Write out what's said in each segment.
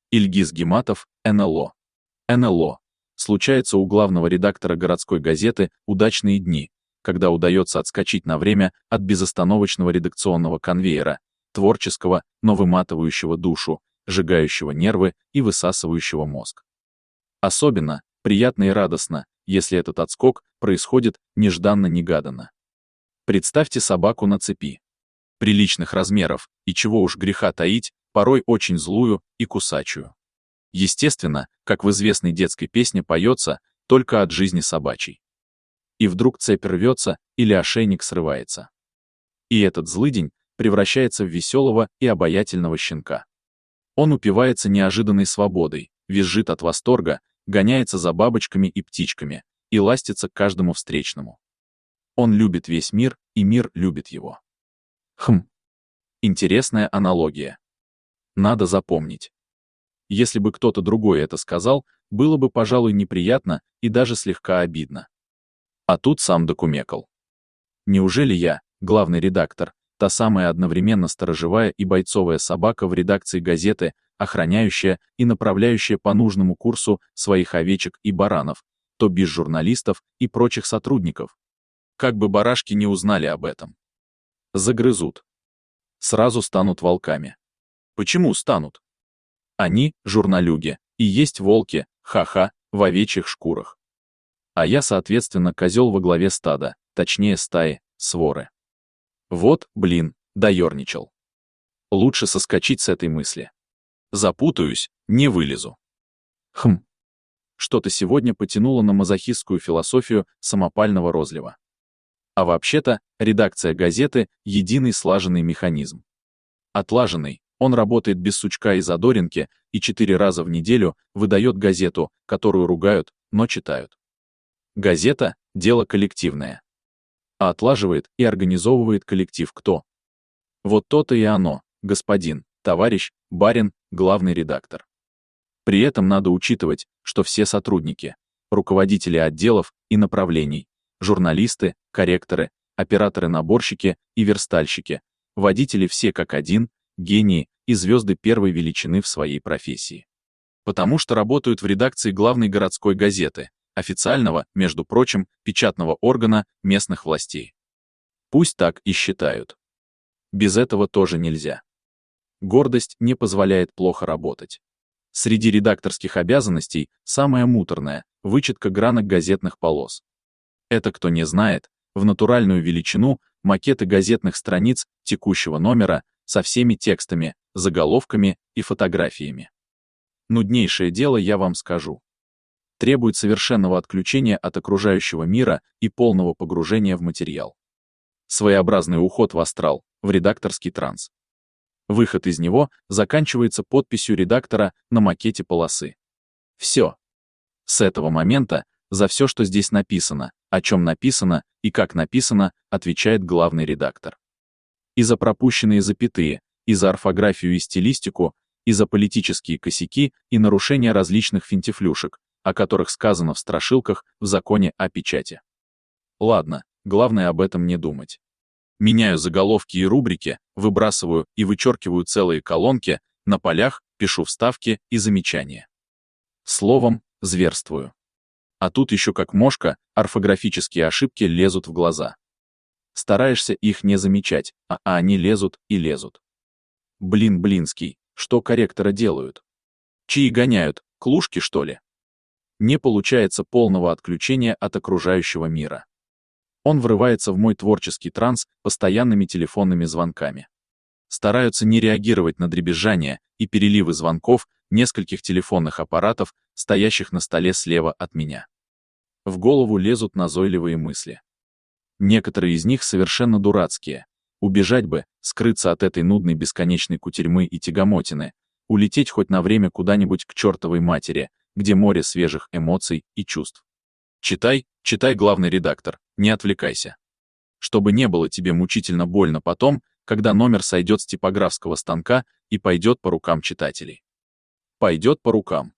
Ильгиз Гиматов, НЛО. НЛО. Случается у главного редактора городской газеты удачные дни, когда удается отскочить на время от безостановочного редакционного конвейера, творческого, но выматывающего душу, сжигающего нервы и высасывающего мозг. Особенно приятно и радостно, если этот отскок происходит нежданно-негаданно. Представьте собаку на цепи. Приличных размеров, и чего уж греха таить, порой очень злую и кусачую. Естественно, как в известной детской песне поется, только от жизни собачьей. И вдруг цепь рвется или ошейник срывается. И этот злыдень превращается в веселого и обаятельного щенка. Он упивается неожиданной свободой, визжит от восторга, гоняется за бабочками и птичками и ластится к каждому встречному. Он любит весь мир, и мир любит его. Интересная аналогия. Надо запомнить. Если бы кто-то другой это сказал, было бы, пожалуй, неприятно и даже слегка обидно. А тут сам докумекал. Неужели я, главный редактор, та самая одновременно сторожевая и бойцовая собака в редакции газеты, охраняющая и направляющая по нужному курсу своих овечек и баранов, то без журналистов и прочих сотрудников? Как бы барашки не узнали об этом. Загрызут. Сразу станут волками. Почему станут? Они, журналюги, и есть волки, ха-ха, в овечьих шкурах. А я, соответственно, козел во главе стада, точнее стаи, своры. Вот, блин, доерничал. Лучше соскочить с этой мысли. Запутаюсь, не вылезу. Что-то сегодня потянуло на мазохистскую философию самопального розлива. А вообще-то, редакция газеты — единый слаженный механизм. Отлаженный, он работает без сучка и задоринки и 4 раза в неделю выдает газету, которую ругают, но читают. Газета — дело коллективное. А отлаживает и организовывает коллектив кто? Вот то-то и оно, господин, товарищ, барин, главный редактор. При этом надо учитывать, что все сотрудники, руководители отделов и направлений, журналисты, корректоры, операторы-наборщики и верстальщики, водители все как один, гении и звезды первой величины в своей профессии. Потому что работают в редакции главной городской газеты, официального, между прочим, печатного органа местных властей. Пусть так и считают. Без этого тоже нельзя. Гордость не позволяет плохо работать. Среди редакторских обязанностей самое муторное — вычетка гранок газетных полос. Это, кто не знает, в натуральную величину макеты газетных страниц текущего номера со всеми текстами, заголовками и фотографиями. Нуднейшее дело, я вам скажу. Требует совершенного отключения от окружающего мира и полного погружения в материал. Своеобразный уход в астрал, в редакторский транс. Выход из него заканчивается подписью редактора на макете полосы. Все. С этого момента за все, что здесь написано, о чем написано и как написано, отвечает главный редактор. И за пропущенные запятые, и за орфографию и стилистику, и за политические косяки и нарушения различных финтифлюшек, о которых сказано в страшилках в законе о печати. Ладно, главное об этом не думать. Меняю заголовки и рубрики, выбрасываю и вычеркиваю целые колонки, на полях пишу вставки и замечания. Словом, зверствую. А тут еще как мошка, орфографические ошибки лезут в глаза. Стараешься их не замечать, а они лезут и лезут. Блинский, что корректора делают? Чьи гоняют, клушки, что ли? Не получается полного отключения от окружающего мира. Он врывается в мой творческий транс постоянными телефонными звонками. Стараются не реагировать на дребезжание и переливы звонков нескольких телефонных аппаратов, стоящих на столе слева от меня. В голову лезут назойливые мысли. Некоторые из них совершенно дурацкие. Убежать бы, скрыться от этой нудной бесконечной кутерьмы и тягомотины, улететь хоть на время куда-нибудь к чертовой матери, где море свежих эмоций и чувств. Читай, главный редактор, не отвлекайся. Чтобы не было тебе мучительно больно потом, когда номер сойдет с типографского станка и пойдет по рукам читателей. Пойдет по рукам.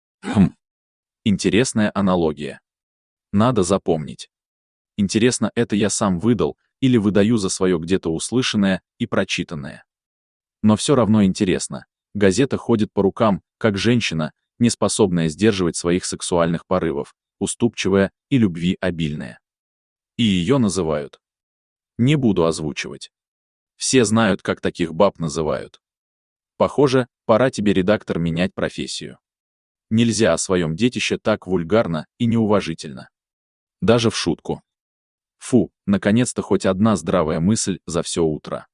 Интересная аналогия. Надо запомнить. Интересно, это я сам выдал или выдаю за свое где-то услышанное и прочитанное. Но все равно интересно. Газета ходит по рукам, как женщина, не способная сдерживать своих сексуальных порывов, уступчивая и любви обильная. И ее называют. Не буду озвучивать. Все знают, как таких баб называют. Похоже, пора тебе, редактор, менять профессию. Нельзя о своем детище так вульгарно и неуважительно. Даже в шутку. Фу, наконец-то хоть одна здравая мысль за все утро.